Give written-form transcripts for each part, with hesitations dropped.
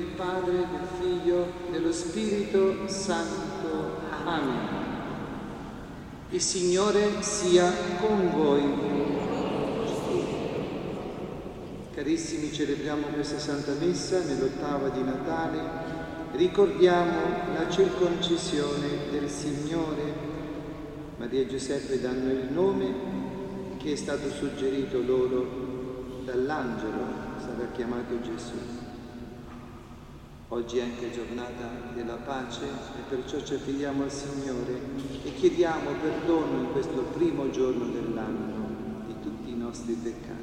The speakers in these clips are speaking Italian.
Padre, del Figlio, dello Spirito Santo. Amen. Il Signore sia con voi. Carissimi, celebriamo questa Santa Messa nell'ottava di Natale. Ricordiamo la circoncisione del Signore. Maria e Giuseppe danno il nome che è stato suggerito loro dall'angelo, sarà chiamato Gesù. Oggi è anche giornata della pace e perciò ci affidiamo al Signore e chiediamo perdono in questo primo giorno dell'anno di tutti i nostri peccati.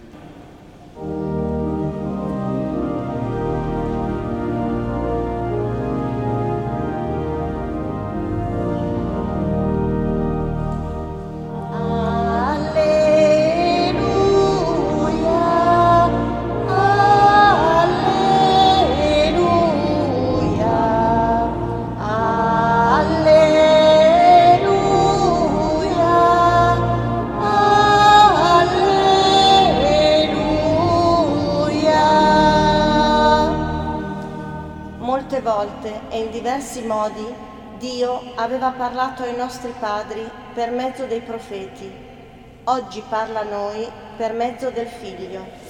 Molte volte e in diversi modi Dio aveva parlato ai nostri padri per mezzo dei profeti. Oggi parla a noi per mezzo del Figlio.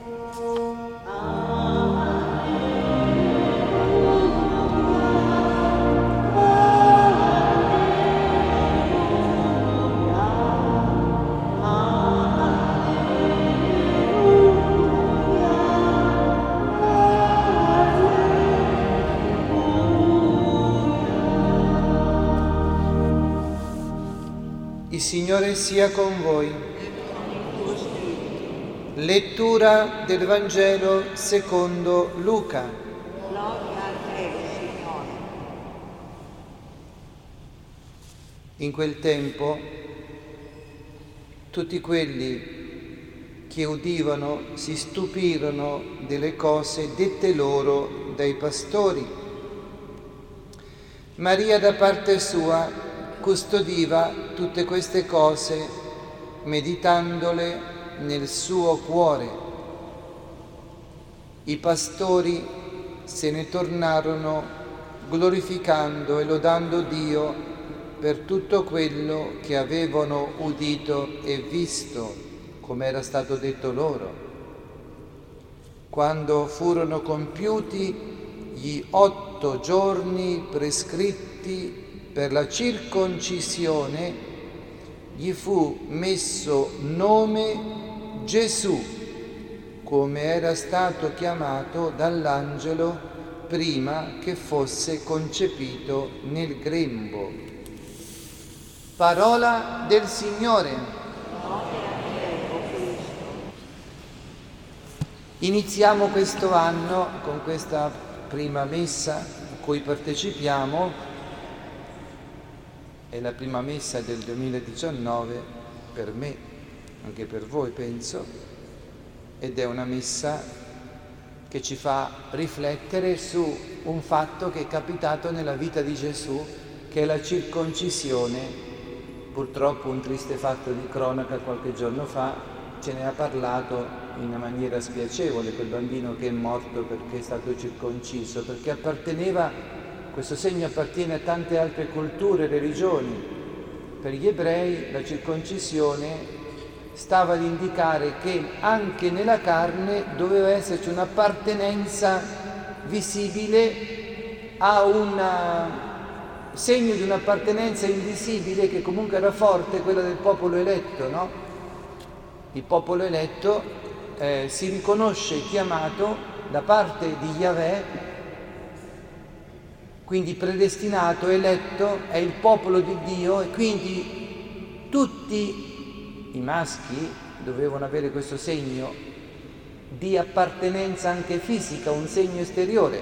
Il Signore sia con voi. Lettura del Vangelo secondo Luca. Gloria a te, Signore. In quel tempo tutti quelli che udivano si stupirono delle cose dette loro dai pastori. Maria da parte sua custodiva tutte queste cose, meditandole nel suo cuore. I pastori se ne tornarono glorificando e lodando Dio per tutto quello che avevano udito e visto, come era stato detto loro. Quando furono compiuti gli 8 giorni prescritti per la circoncisione, gli fu messo nome Gesù, come era stato chiamato dall'angelo prima che fosse concepito nel grembo. Parola del Signore. Iniziamo questo anno con questa prima messa a cui partecipiamo. È la prima messa del 2019 per me, anche per voi penso, ed è una messa che ci fa riflettere su un fatto che è capitato nella vita di Gesù, che è la circoncisione. Purtroppo un triste fatto di cronaca qualche giorno fa ce ne ha parlato in una maniera spiacevole, quel bambino che è morto perché è stato circonciso, perché questo segno appartiene a tante altre culture e religioni. Per gli ebrei la circoncisione stava ad indicare che anche nella carne doveva esserci un'appartenenza visibile a un segno di un'appartenenza invisibile che comunque era forte, quella del popolo eletto, no? Il popolo eletto si riconosce chiamato da parte di Yahweh, quindi predestinato, eletto, è il popolo di Dio, e quindi tutti i maschi dovevano avere questo segno di appartenenza anche fisica, un segno esteriore.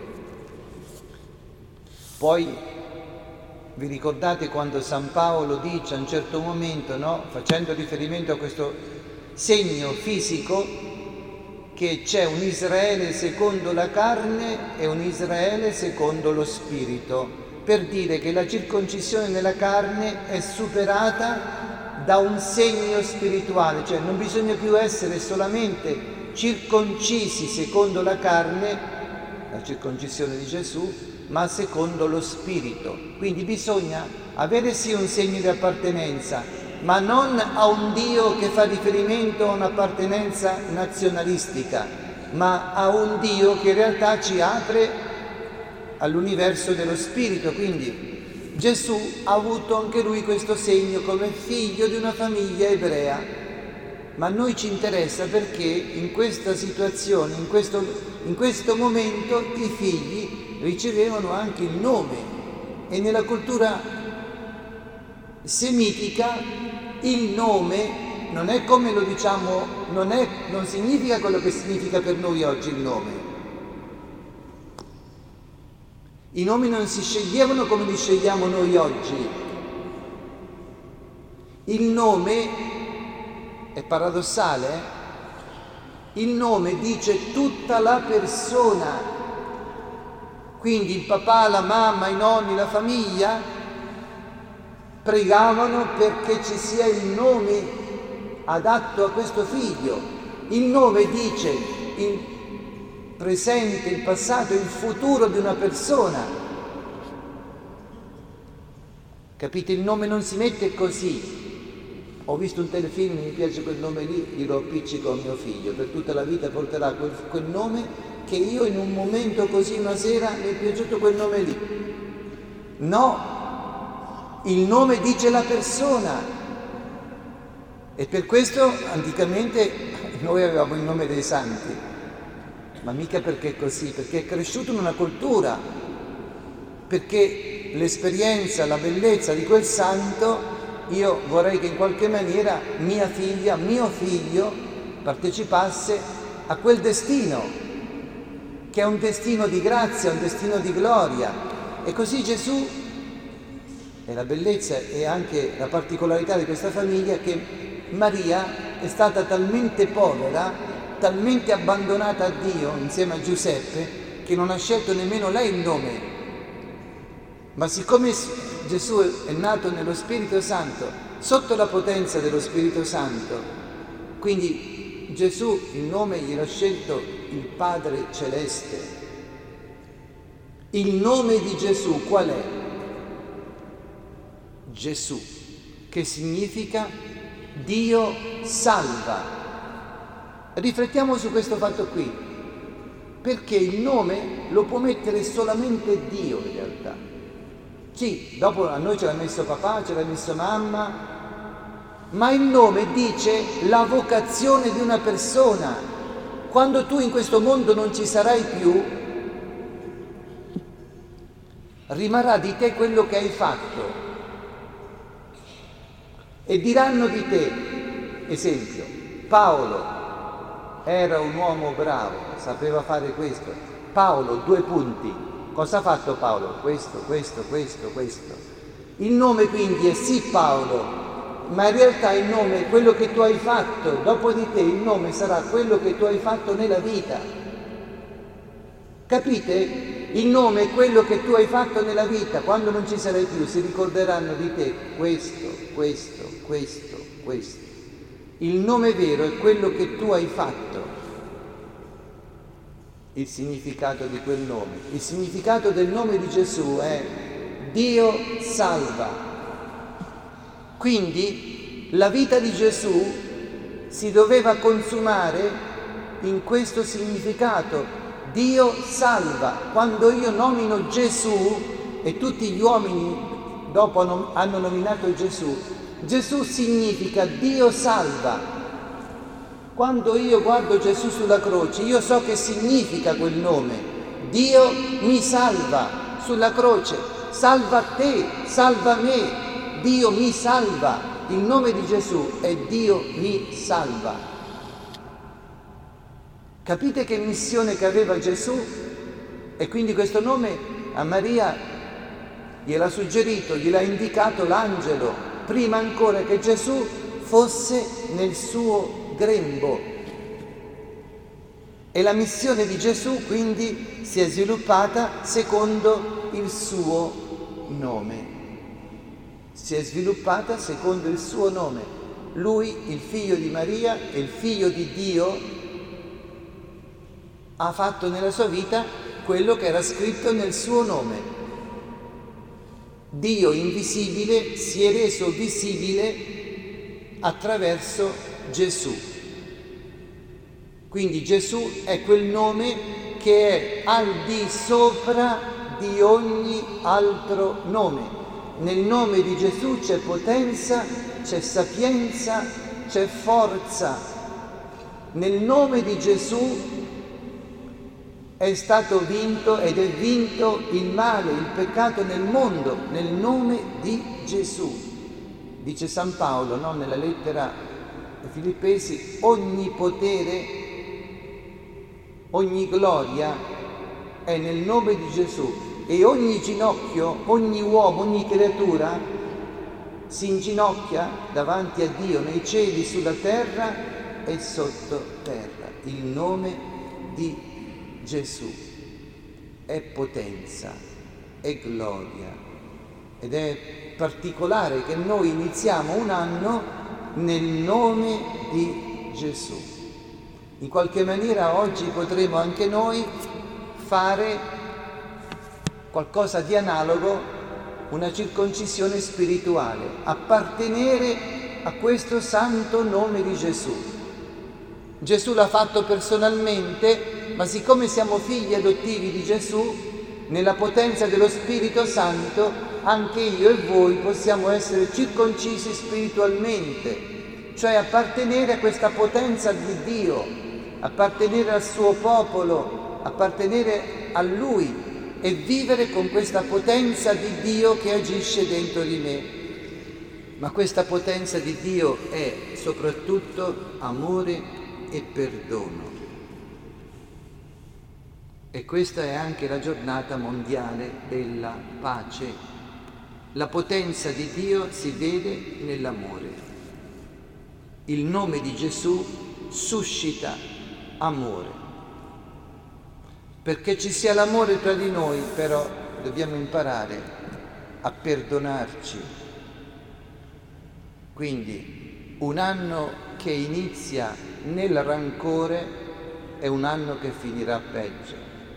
Poi vi ricordate quando San Paolo dice a un certo momento, no, facendo riferimento a questo segno fisico, che c'è un Israele secondo la carne e un Israele secondo lo spirito, per dire che la circoncisione nella carne è superata da un segno spirituale, cioè non bisogna più essere solamente circoncisi secondo la carne, la la circoncisione di Gesù, ma secondo lo Spirito. Quindi bisogna avere sì un segno di appartenenza, ma non a un Dio che fa riferimento a un'appartenenza nazionalistica, ma a un Dio che in realtà ci apre all'universo dello Spirito. Quindi Gesù ha avuto anche lui questo segno come figlio di una famiglia ebrea. Ma a noi ci interessa perché in questa situazione, in questo momento, i figli ricevevano anche il nome. E nella cultura semitica il nome non è come lo diciamo, non significa quello che significa per noi oggi il nome. I nomi non si sceglievano come li scegliamo noi oggi. Il nome è paradossale, il nome dice tutta la persona, quindi il papà, la mamma, i nonni, la famiglia pregavano perché ci sia il nome adatto a questo figlio. Il nome dice il presente, il passato, il futuro di una persona. Capite? Il nome non si mette così. Ho visto un telefilm, mi piace quel nome lì, glielo appiccico a mio figlio, per tutta la vita porterà quel nome che io in un momento così, una sera, mi è piaciuto quel nome lì. No, il nome dice la persona. E per questo anticamente noi avevamo il nome dei santi, ma mica perché è così, perché è cresciuto in una cultura, perché l'esperienza, la bellezza di quel santo. Io vorrei che in qualche maniera mia figlia, mio figlio partecipasse a quel destino, che è un destino di grazia, un destino di gloria. E così Gesù, e la bellezza e anche la particolarità di questa famiglia, che Maria è stata talmente povera, talmente abbandonata a Dio insieme a Giuseppe, che non ha scelto nemmeno lei il nome. Ma siccome Gesù è nato nello Spirito Santo, sotto la potenza dello Spirito Santo, quindi Gesù il nome gliel'ha scelto il Padre Celeste. Il nome di Gesù qual è? Gesù, che significa Dio salva. Riflettiamo su questo fatto qui, perché il nome lo può mettere solamente Dio in realtà. Sì, dopo a noi ce l'ha messo papà, ce l'ha messo mamma, ma il nome dice la vocazione di una persona. Quando tu in questo mondo non ci sarai più, rimarrà di te quello che hai fatto e diranno di te, esempio, Paolo era un uomo bravo, sapeva fare questo. Paolo, 2 punti. Cosa ha fatto Paolo? Questo. Il nome quindi è sì Paolo, ma in realtà il nome è quello che tu hai fatto. Dopo di te il nome sarà quello che tu hai fatto nella vita. Capite? Il nome è quello che tu hai fatto nella vita. Quando non ci sarai più si ricorderanno di te questo. Il nome vero è quello che tu hai fatto. Il significato di quel nome. Il significato del nome di Gesù è Dio salva. Quindi la vita di Gesù si doveva consumare in questo significato. Dio salva. Quando io nomino Gesù e tutti gli uomini dopo hanno nominato Gesù, Gesù significa Dio salva. Quando io guardo Gesù sulla croce, io so che significa quel nome. Dio mi salva sulla croce, salva te, salva me, Dio mi salva. Il nome di Gesù è Dio mi salva. Capite che missione che aveva Gesù? E quindi questo nome a Maria gliel'ha suggerito, gliel'ha indicato l'angelo, prima ancora che Gesù fosse nel suo grembo. E la missione di Gesù quindi si è sviluppata secondo il suo nome. Si è sviluppata secondo il suo nome. Lui, il figlio di Maria e il figlio di Dio, ha fatto nella sua vita quello che era scritto nel suo nome. Dio invisibile si è reso visibile attraverso Gesù. Quindi Gesù è quel nome che è al di sopra di ogni altro nome. Nel nome di Gesù c'è potenza, c'è sapienza, c'è forza. Nel nome di Gesù è stato vinto ed è vinto il male, il peccato nel mondo, nel nome di Gesù. Dice San Paolo, no? Nella lettera ai Filippesi, ogni potere, ogni gloria è nel nome di Gesù. E ogni ginocchio, ogni uomo, ogni creatura si inginocchia davanti a Dio nei cieli, sulla terra e sottoterra. Il nome di Gesù è potenza, è gloria ed è particolare che noi iniziamo un anno nel nome di Gesù. In qualche maniera oggi potremo anche noi fare qualcosa di analogo, una circoncisione spirituale, appartenere a questo santo nome di Gesù. Gesù l'ha fatto personalmente, ma siccome siamo figli adottivi di Gesù, nella potenza dello Spirito Santo, anche io e voi possiamo essere circoncisi spiritualmente, cioè appartenere a questa potenza di Dio, appartenere al suo popolo, appartenere a Lui, e vivere con questa potenza di Dio che agisce dentro di me. Ma questa potenza di Dio è soprattutto amore e perdono. E questa è anche la giornata mondiale della pace. La potenza di Dio si vede nell'amore. Il nome di Gesù suscita amore. Perché ci sia l'amore tra di noi, però, dobbiamo imparare a perdonarci. Quindi, un anno che inizia nel rancore è un anno che finirà peggio.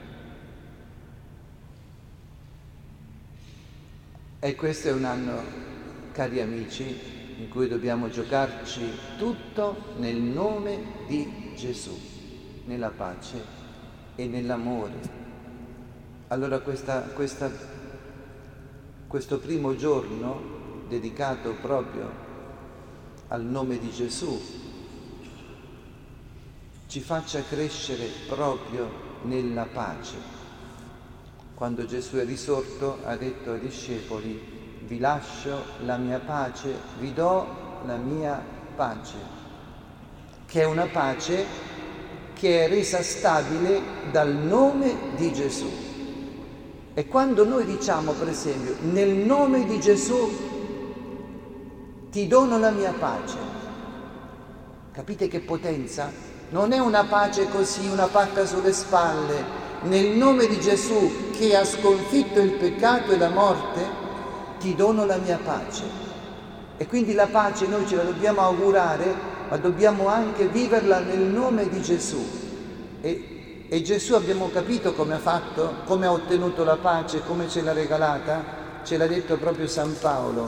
E questo è un anno, cari amici, in cui dobbiamo giocarci tutto nel nome di Gesù, nella pace e nell'amore. Allora questo primo giorno dedicato proprio al nome di Gesù ci faccia crescere proprio nella pace. Quando Gesù è risorto ha detto ai discepoli: vi lascio la mia pace, vi do la mia pace, che è una pace che è resa stabile dal nome di Gesù. E quando noi diciamo, per esempio, nel nome di Gesù ti dono la mia pace, capite che potenza? Non è una pace così, una pacca sulle spalle. Nel nome di Gesù, che ha sconfitto il peccato e la morte, ti dono la mia pace. E quindi la pace noi ce la dobbiamo augurare, ma dobbiamo anche viverla nel nome di Gesù. E Gesù, abbiamo capito come ha fatto, come ha ottenuto la pace, come ce l'ha regalata, ce l'ha detto proprio San Paolo.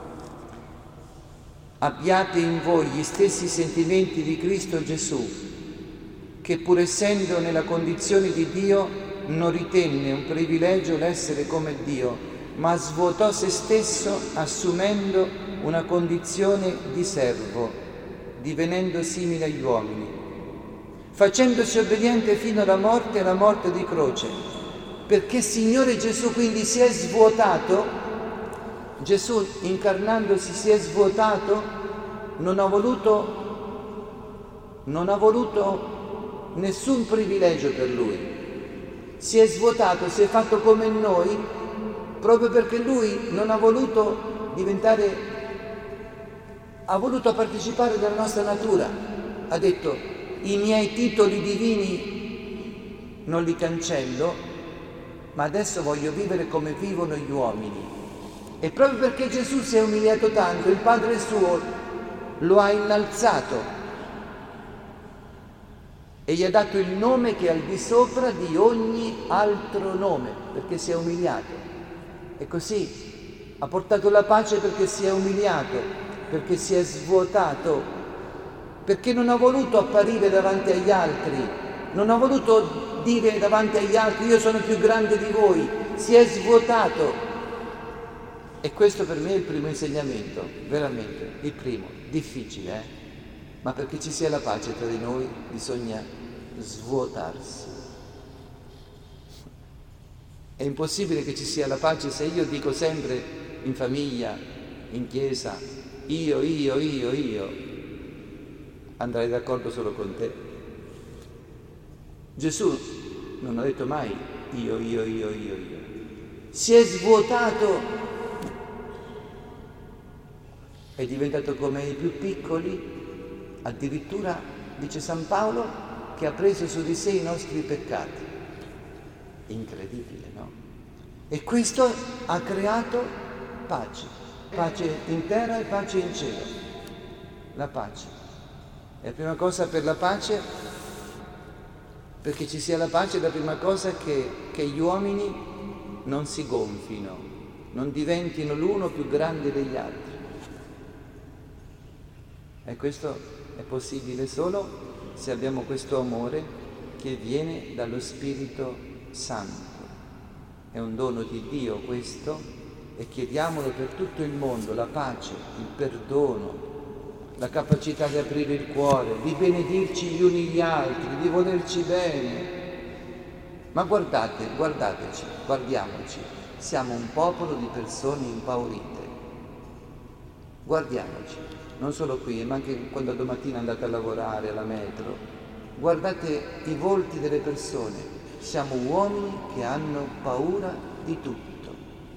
Abbiate in voi gli stessi sentimenti di Cristo Gesù, che pur essendo nella condizione di Dio non ritenne un privilegio l'essere come Dio, ma svuotò se stesso assumendo una condizione di servo, divenendo simile agli uomini, facendosi obbediente fino alla morte e alla morte di croce, perché Signore Gesù quindi si è svuotato. Gesù incarnandosi si è svuotato, non ha voluto nessun privilegio per lui, si è svuotato, si è fatto come noi, proprio perché lui non ha voluto diventare, ha voluto partecipare della nostra natura. Ha detto: i miei titoli divini non li cancello, ma adesso voglio vivere come vivono gli uomini. E proprio perché Gesù si è umiliato tanto, il Padre suo lo ha innalzato e gli ha dato il nome che è al di sopra di ogni altro nome, perché si è umiliato. E così ha portato la pace perché si è umiliato, perché si è svuotato, perché non ha voluto apparire davanti agli altri, non ha voluto dire davanti agli altri io sono più grande di voi, si è svuotato. E questo per me è il primo insegnamento, veramente, il primo, difficile, ma perché ci sia la pace tra di noi bisogna svuotarsi. È impossibile che ci sia la pace se io dico sempre in famiglia, in chiesa, io, andrai d'accordo solo con te. Gesù non ha detto mai io. Si è svuotato, è diventato come i più piccoli, addirittura, dice San Paolo, che ha preso su di sé i nostri peccati. Incredibile, no? E questo ha creato pace in terra e pace in cielo. La pace. E la prima cosa per la pace, perché ci sia la pace, la prima cosa è che gli uomini non si gonfino, non diventino l'uno più grande degli altri. E questo è possibile solo se abbiamo questo amore che viene dallo Spirito Santo. È un dono di Dio questo, e chiediamolo per tutto il mondo, la pace, il perdono, la capacità di aprire il cuore, di benedirci gli uni gli altri, di volerci bene. Ma guardateci, guardiamoci, siamo un popolo di persone impaurite. Guardiamoci. Non solo qui, ma anche quando domattina andate a lavorare alla metro, guardate i volti delle persone. Siamo uomini che hanno paura di tutto.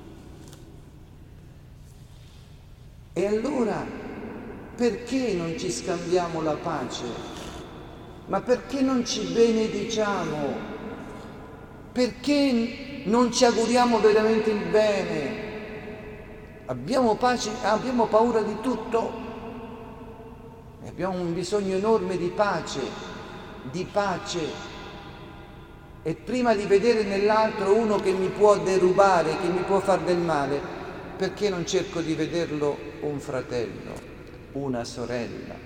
E allora, perché non ci scambiamo la pace? Ma perché non ci benediciamo? Perché non ci auguriamo veramente il bene? Abbiamo paura di tutto? Abbiamo un bisogno enorme di pace, e prima di vedere nell'altro uno che mi può derubare, che mi può far del male, perché non cerco di vederlo un fratello, una sorella?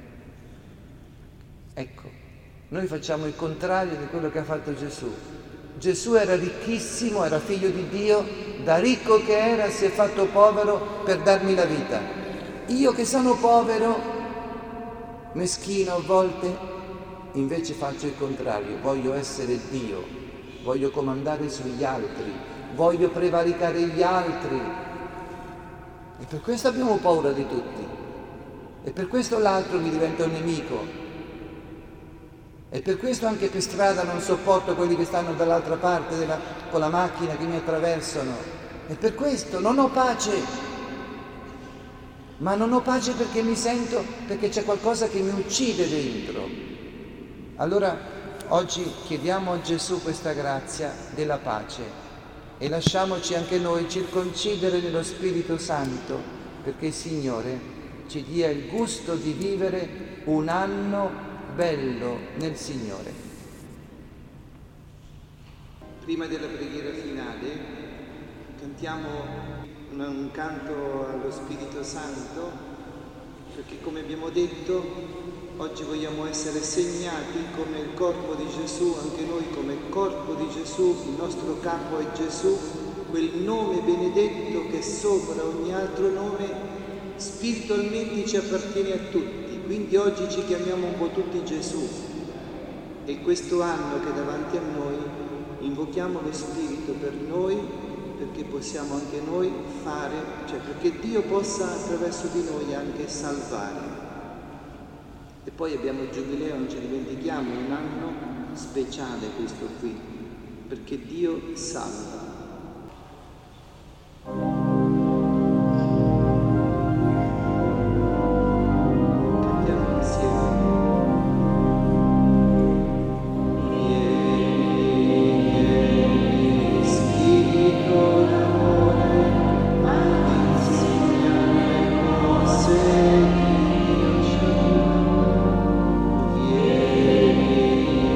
Ecco, noi facciamo il contrario di quello che ha fatto Gesù. Gesù era ricchissimo, era figlio di Dio, da ricco che era si è fatto povero per darmi la vita. Io che sono povero, meschino a volte, invece faccio il contrario, voglio essere Dio, voglio comandare sugli altri, voglio prevaricare gli altri. E per questo abbiamo paura di tutti. E per questo l'altro mi diventa un nemico. E per questo anche per strada non sopporto quelli che stanno dall'altra parte con la macchina che mi attraversano. E per questo non ho pace. Ma non ho pace perché mi sento, perché c'è qualcosa che mi uccide dentro. Allora oggi chiediamo a Gesù questa grazia della pace e lasciamoci anche noi circoncidere nello Spirito Santo, perché il Signore ci dia il gusto di vivere un anno bello nel Signore. Prima della preghiera finale cantiamo un canto allo Spirito Santo, perché come abbiamo detto oggi vogliamo essere segnati come il corpo di Gesù, anche noi come il corpo di Gesù, il nostro capo è Gesù, quel nome benedetto che sopra ogni altro nome spiritualmente ci appartiene a tutti, quindi oggi ci chiamiamo un po' tutti Gesù. E questo anno che è davanti a noi invochiamo lo Spirito per noi, perché possiamo anche noi fare, perché Dio possa attraverso di noi anche salvare. E poi abbiamo il Giubileo, non ci dimentichiamo, un anno speciale questo qui, perché Dio salva. Vieni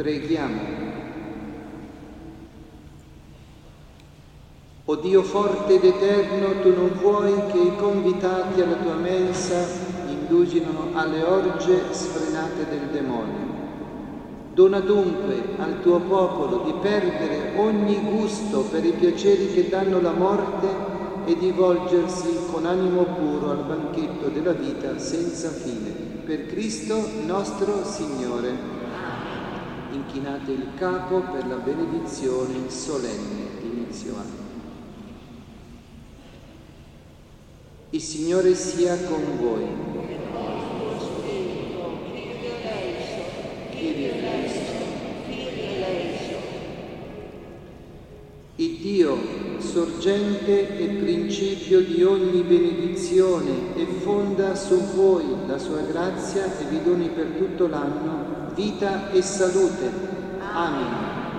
Preghiamo. O Dio forte ed eterno, tu non vuoi che i convitati alla tua mensa indugino alle orge sfrenate del demonio. Dona dunque al tuo popolo di perdere ogni gusto per i piaceri che danno la morte e di volgersi con animo puro al banchetto della vita senza fine. Per Cristo nostro Signore. Inchinate il capo per la benedizione solenne di inizio anno. Il Signore sia con voi. Il Dio, sorgente e principio di ogni benedizione, e fonda su voi la sua grazia e vi doni per tutto l'anno vita e salute. Amen.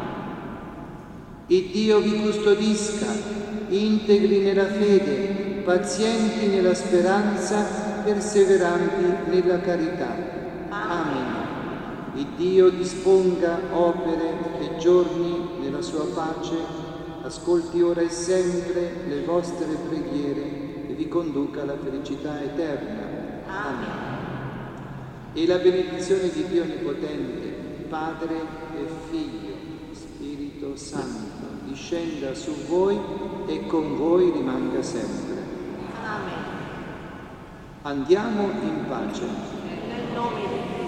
Il Dio vi custodisca, integri nella fede, pazienti nella speranza, perseveranti nella carità. Amen. Il Dio disponga opere e giorni nella sua pace, ascolti ora e sempre le vostre preghiere e vi conduca alla felicità eterna. Amen. E la benedizione di Dio Onnipotente, Padre e Figlio, Spirito Santo, discenda su voi e con voi rimanga sempre. Amen. Andiamo in pace. Nel nome di Dio.